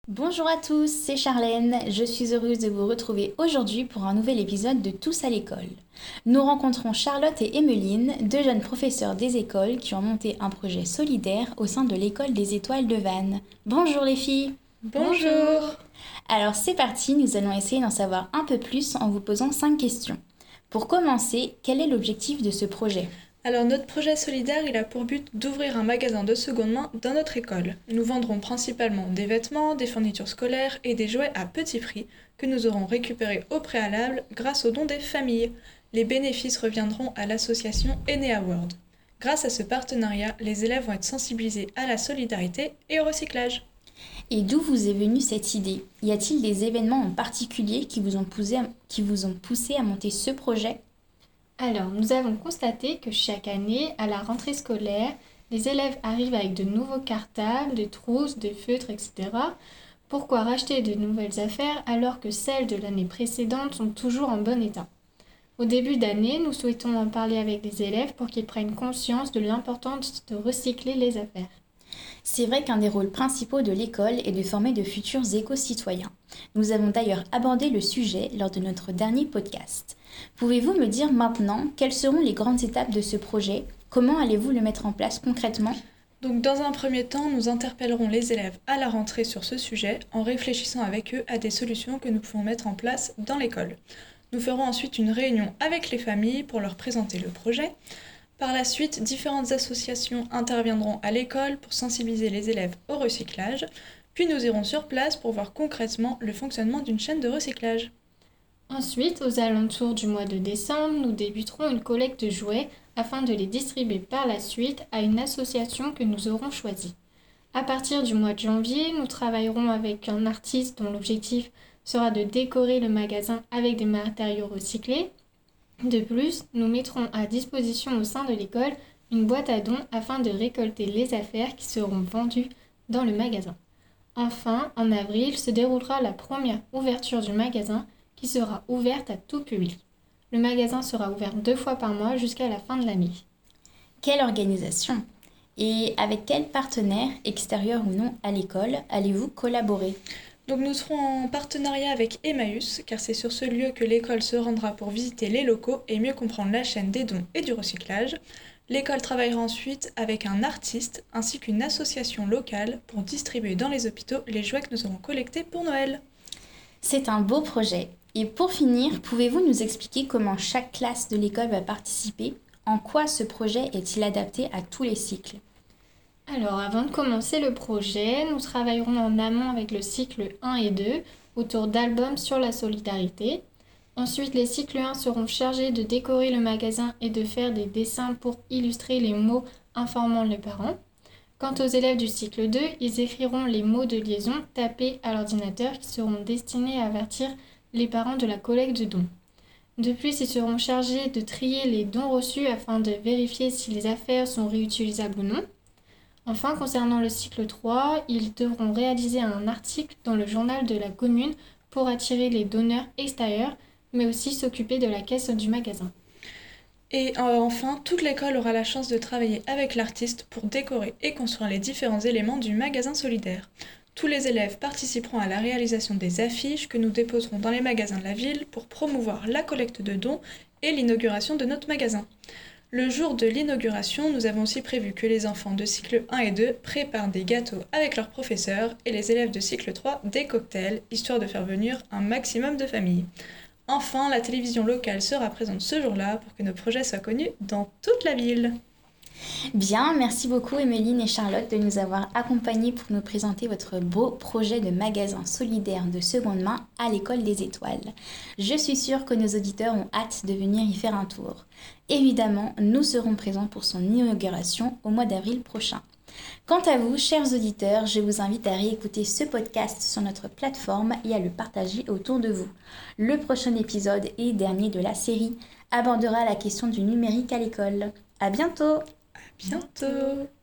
Bonjour à tous, c'est Charlène. Je suis heureuse de vous retrouver aujourd'hui pour un nouvel épisode de Tous à l'école. Nous rencontrons Charlotte et Emmeline, deux jeunes professeurs des écoles qui ont monté un projet solidaire au sein de l'école des étoiles de Vannes. Bonjour les filles. Bonjour. Alors c'est parti, nous allons essayer d'en savoir un peu plus en vous posant 5 questions. Pour commencer, quel est l'objectif de ce projet ? Alors notre projet solidaire, il a pour but d'ouvrir un magasin de seconde main dans notre école. Nous vendrons principalement des vêtements, des fournitures scolaires et des jouets à petit prix que nous aurons récupérés au préalable grâce aux dons des familles. Les bénéfices reviendront à l'association Enea World. Grâce à ce partenariat, les élèves vont être sensibilisés à la solidarité et au recyclage. Et d'où vous est venue cette idée ? Y a-t-il des événements en particulier qui vous ont poussé à monter ce projet ? Alors, nous avons constaté que chaque année, à la rentrée scolaire, les élèves arrivent avec de nouveaux cartables, des trousses, des feutres, etc. Pourquoi racheter de nouvelles affaires alors que celles de l'année précédente sont toujours en bon état ? Au début d'année, nous souhaitons en parler avec les élèves pour qu'ils prennent conscience de l'importance de recycler les affaires. C'est vrai qu'un des rôles principaux de l'école est de former de futurs éco-citoyens. Nous avons d'ailleurs abordé le sujet lors de notre dernier podcast. Pouvez-vous me dire maintenant quelles seront les grandes étapes de ce projet ? Comment allez-vous le mettre en place concrètement ? Donc dans un premier temps, nous interpellerons les élèves à la rentrée sur ce sujet en réfléchissant avec eux à des solutions que nous pouvons mettre en place dans l'école. Nous ferons ensuite une réunion avec les familles pour leur présenter le projet. Par la suite, différentes associations interviendront à l'école pour sensibiliser les élèves au recyclage, puis nous irons sur place pour voir concrètement le fonctionnement d'une chaîne de recyclage. Ensuite, aux alentours du mois de décembre, nous débuterons une collecte de jouets afin de les distribuer par la suite à une association que nous aurons choisie. À partir du mois de janvier, nous travaillerons avec un artiste dont l'objectif sera de décorer le magasin avec des matériaux recyclés. De plus, nous mettrons à disposition au sein de l'école une boîte à dons afin de récolter les affaires qui seront vendues dans le magasin. Enfin, en avril, se déroulera la première ouverture du magasin qui sera ouverte à tout public. Le magasin sera ouvert 2 fois par mois jusqu'à la fin de l'année. Quelle organisation ? Et avec quel partenaire, extérieur ou non à l'école, allez-vous collaborer ? Donc nous serons en partenariat avec Emmaüs, car c'est sur ce lieu que l'école se rendra pour visiter les locaux et mieux comprendre la chaîne des dons et du recyclage. L'école travaillera ensuite avec un artiste ainsi qu'une association locale pour distribuer dans les hôpitaux les jouets que nous aurons collectés pour Noël. C'est un beau projet. Et pour finir, pouvez-vous nous expliquer comment chaque classe de l'école va participer ? En quoi ce projet est-il adapté à tous les cycles ? Alors, avant de commencer le projet, nous travaillerons en amont avec le cycle 1 et 2 autour d'albums sur la solidarité. Ensuite, les cycles 1 seront chargés de décorer le magasin et de faire des dessins pour illustrer les mots informant les parents. Quant aux élèves du cycle 2, ils écriront les mots de liaison tapés à l'ordinateur qui seront destinés à avertir les parents de la collecte de dons. De plus, ils seront chargés de trier les dons reçus afin de vérifier si les affaires sont réutilisables ou non. Enfin, concernant le cycle 3, ils devront réaliser un article dans le journal de la commune pour attirer les donneurs extérieurs, mais aussi s'occuper de la caisse du magasin. Et enfin, toute l'école aura la chance de travailler avec l'artiste pour décorer et construire les différents éléments du magasin solidaire. Tous les élèves participeront à la réalisation des affiches que nous déposerons dans les magasins de la ville pour promouvoir la collecte de dons et l'inauguration de notre magasin. Le jour de l'inauguration, nous avons aussi prévu que les enfants de cycle 1 et 2 préparent des gâteaux avec leurs professeurs et les élèves de cycle 3 des cocktails, histoire de faire venir un maximum de familles. Enfin, la télévision locale sera présente ce jour-là pour que nos projets soient connus dans toute la ville. Bien, merci beaucoup Emmeline et Charlotte de nous avoir accompagnés pour nous présenter votre beau projet de magasin solidaire de seconde main à l'école des étoiles. Je suis sûre que nos auditeurs ont hâte de venir y faire un tour. Évidemment, nous serons présents pour son inauguration au mois d'avril prochain. Quant à vous, chers auditeurs, je vous invite à réécouter ce podcast sur notre plateforme et à le partager autour de vous. Le prochain épisode et dernier de la série abordera la question du numérique à l'école. À bientôt! Bientôt!